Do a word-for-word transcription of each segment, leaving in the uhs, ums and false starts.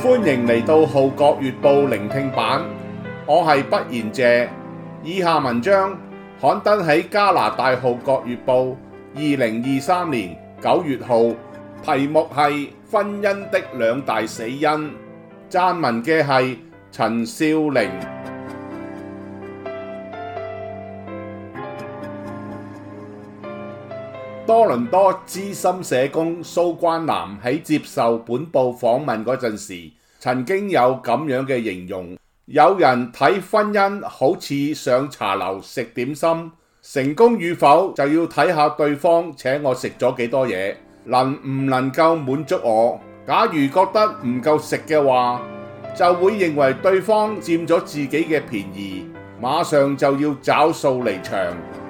歡迎嚟到《號角月報》聆聽版，我係不言謝。以下文章刊登喺加拿大《號角月報》二零二三年九月號，題目係婚姻的兩大死因。撰文嘅係陳少玲。多倫多資深社工蘇關南喺接受本報訪問嗰陣時，曾經有咁樣嘅形容：有人睇婚姻好似上茶樓食點心，成功與否就要睇下對方請我食咗幾多嘢，能唔能夠滿足我。假如覺得唔夠食嘅話，就會認為對方佔咗自己嘅便宜，馬上就要找數離場。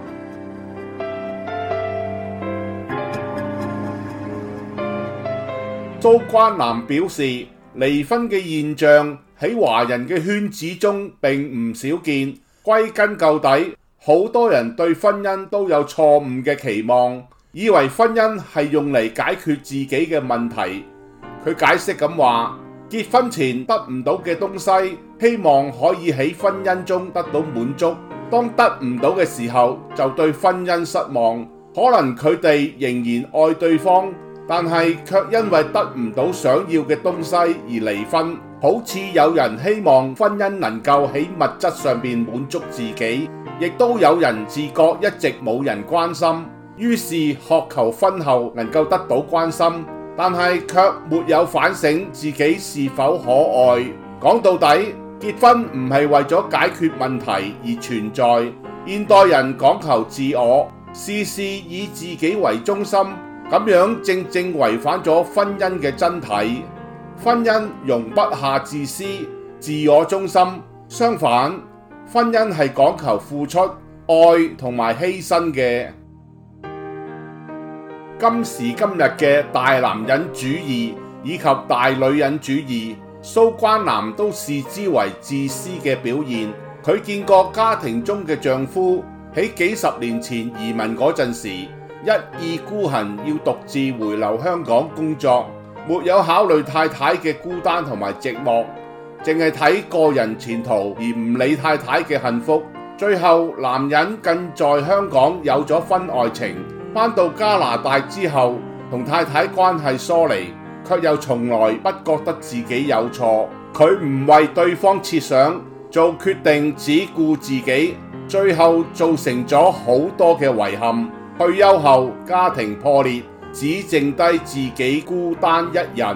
蘇關南表示，離婚嘅現象喺華人嘅圈子中並唔少見。歸根究底，好多人對婚姻都有錯誤嘅期望，以為婚姻係用嚟解決自己嘅問題。佢解釋咁話，結婚前得唔到嘅東西，希望可以喺婚姻中得到滿足。當得唔到嘅時候，就對婚姻失望。可能佢哋仍然愛對方，但係卻因為得唔到想要嘅東西而離婚。好似有人希望婚姻能夠喺物質上邊滿足自己，亦都有人自覺一直冇人關心，於是渴求婚後能夠得到關心，但係卻沒有反省自己是否可愛。講到底，結婚唔係為咗解決問題而存在。現代人講求自我，事事以自己為中心，咁樣正正違反咗婚姻嘅真體。婚姻容不下自私、自我中心，相反，婚姻係講求付出、愛同埋犧牲嘅。今時今日嘅大男人主義以及大女人主義，蘇關南都視之為自私嘅表現。佢見過家庭中嘅丈夫喺幾十年前移民嗰陣時，一意孤行要獨自回流香港工作，沒有考慮太太嘅孤單同埋寂寞，淨係睇個人前途而唔理太太嘅幸福。最後男人更在香港有咗婚外情，返到加拿大之後同太太關係疏離，卻又從來不覺得自己有錯。佢唔為對方設想，做決定只顧自己，最後造成咗好多嘅遺憾。退休後家庭破裂，只剩低自己孤單一人。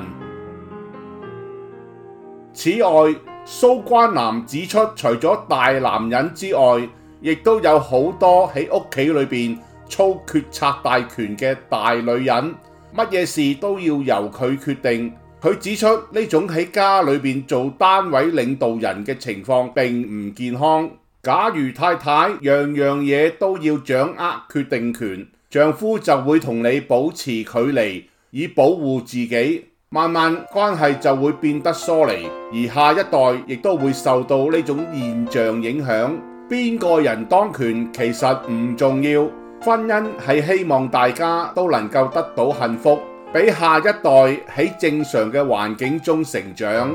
此外，蘇關南指出，除咗大男人之外，亦都有好多喺屋企裏邊操決策大權嘅大女人，乜嘢事都要由佢決定。佢指出呢種喺家裏邊做單位領導人嘅情況並唔健康。假如太太樣樣嘢都要掌握決定權，丈夫就會同你保持距離，以保護自己，慢慢關係就會變得疏離，而下一代亦都會受到呢種現象影響。邊個人當權其實唔重要，婚姻係希望大家都能夠得到幸福，俾下一代喺正常嘅環境中成長。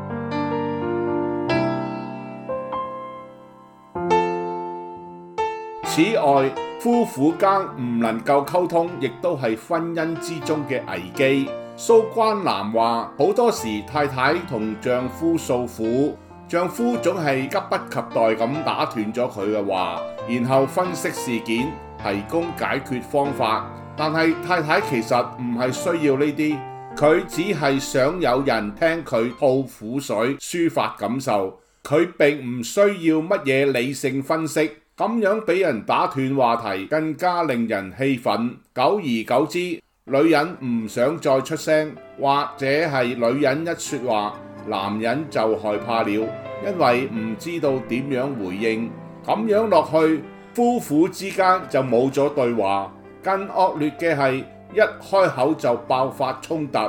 此外，夫婦間唔能夠溝通，亦都係婚姻之中嘅危機。蘇關南話，好多時太太同丈夫訴苦，丈夫總係急不及待咁打斷咗佢嘅話，然後分析事件，提供解決方法。但係太太其實唔係需要呢啲，佢只係想有人聽佢吐苦水、抒發感受，佢並唔需要乜嘢理性分析。咁樣俾人打斷話題，更加令人氣憤。久而久之，女人唔想再出聲，或者係女人一說話，男人就害怕了，因為唔知道點樣回應。咁樣落去，夫婦之間就冇咗對話。更惡劣嘅係，一開口就爆發衝突。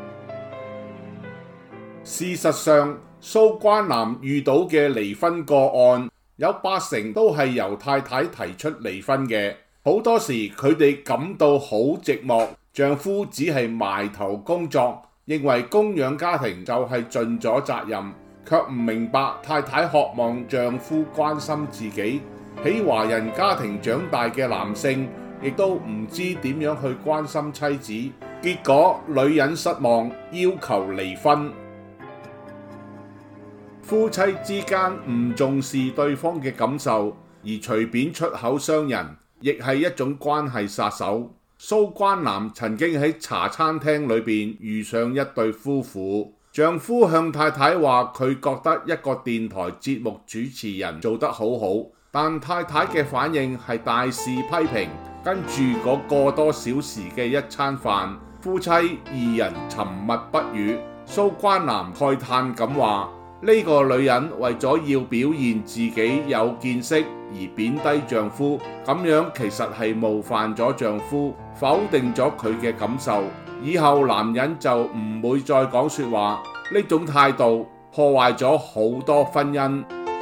事實上，蘇關南遇到嘅離婚個案，有八成都係由太太提出離婚嘅。好多時佢哋感到好寂寞，丈夫只係埋頭工作， 認為供養家庭就係盡咗責任，卻唔明白太太渴望丈夫關心自己。喺華人家庭長大嘅男性，亦都唔知點樣去關心妻子，結果女人失望，要求離婚。夫妻之間唔重視對方嘅感受，而隨便出口傷人，亦係一種關係殺手。蘇關南曾經喺茶餐廳裏邊遇上一對夫婦，丈夫向太太話佢覺得一個電台節目主持人做得好好，但太太嘅反應係大肆批評。跟住嗰個多小時嘅一餐飯，夫妻二人沉默不語。蘇關南慨嘆咁話：呢個女人為咗要表現自己有見識而貶低丈夫，咁樣其實係冒犯咗丈夫，否定咗佢嘅感受。以後男人就唔會再講說話，呢種態度破壞咗好多婚姻。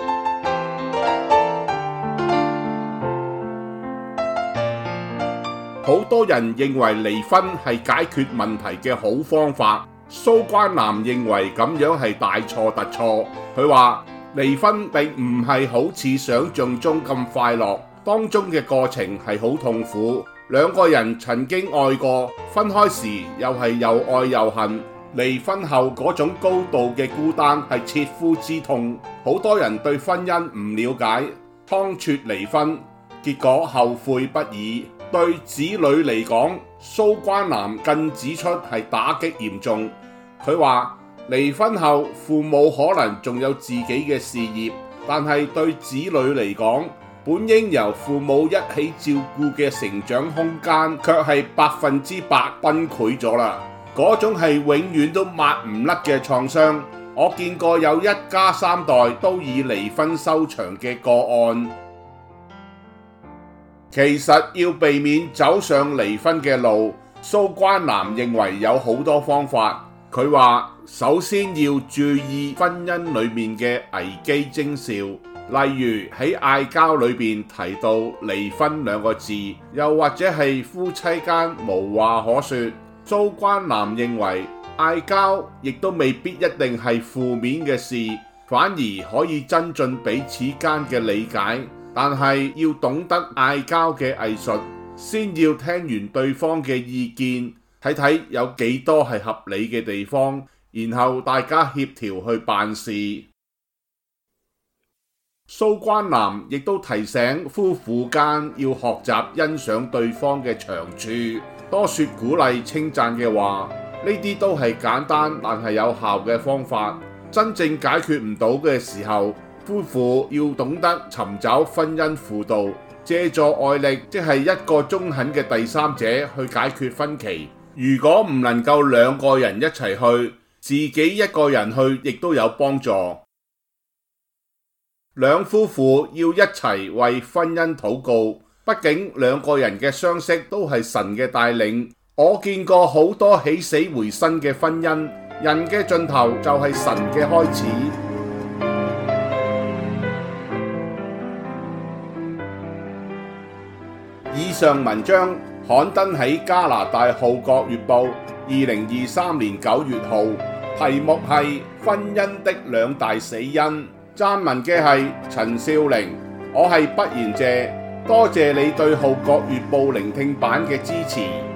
好多人認為離婚係解決問題嘅好方法，蘇關南認為咁樣係大錯特錯。佢話離婚並唔係好似想象中咁快樂，當中嘅過程係好痛苦。兩個人曾經愛過，分開時又係又愛又恨，離婚後嗰種高度嘅孤單係切膚之痛。好多人對婚姻唔了解，倉促離婚，結果後悔不已。對子女嚟講，蘇關南更指出係打擊嚴重。佢話離婚後父母可能仲有自己嘅事業，但係對子女嚟講，本應由父母一起照顧嘅成長空間卻係百分之百崩潰咗啦。嗰種係永遠都抹唔甩嘅創傷。我見過有一家三代都以離婚收場嘅個案。其實要避免走上離婚嘅路，蘇關南認為有好多方法。佢話首先要注意婚姻裏面嘅危機徵兆，例如喺嗌交裏邊提到離婚兩個字，又或者係夫妻間無話可說。蘇關南認為嗌交亦都未必一定係負面嘅事，反而可以增進彼此間嘅理解。但係要懂得嗌交嘅藝術，先要聽完對方嘅意見，睇睇有幾多係合理嘅地方，然後大家協調去辦事。蘇關南亦都提醒夫婦間要學習欣賞對方嘅長處，多說鼓勵稱讚嘅話，呢啲都係簡單但係有效嘅方法。真正解決唔到嘅時候，夫婦要懂得尋找婚姻輔導，借助外力，即係一個中肯嘅第三者去解決分歧。如果唔能夠兩個人一齊去，自己一個人去亦都有幫助。兩夫婦要一齊為婚姻禱告，畢竟兩個人嘅相識都係神嘅帶領。我見過好多起死回生嘅婚姻，人嘅盡頭就係神嘅開始。以上文章刊登喺加拿大《號角月報》二零二三年九月號，題目係婚姻的兩大死因。撰文嘅係陳少玲，我係畢賢謝，多謝你對《號角月報》聆聽版嘅支持。